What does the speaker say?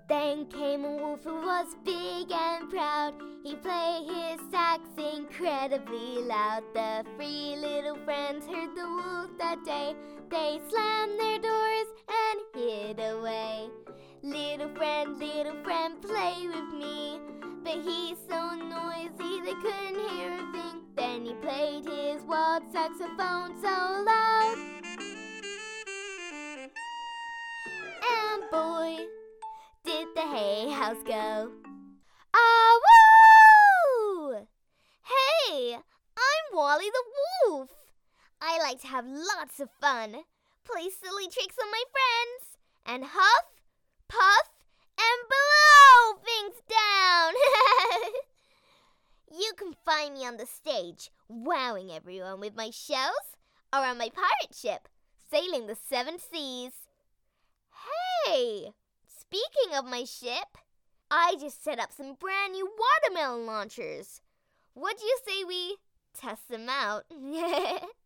Then came a wolf who was big and proud. He played his sax incredibly loud. The three little friends heard the wolf that day. They slammed their doors and hid away. Little friend, play with me. But he's so noisy they couldn't hear a thing. Then he played his wild saxophone so loud. And boy, did the hay house go. Ah-woo! Hey, I'm Wally the Wolf. I like to have lots of fun, play silly tricks on my friends, and huff, puff, and blow things down. You can find me on the stage, wowing everyone with my shows, or on my pirate ship, sailing the 7 seas. Hey! Speaking of my ship, I just set up some brand new watermelon launchers. What do you say we test them out?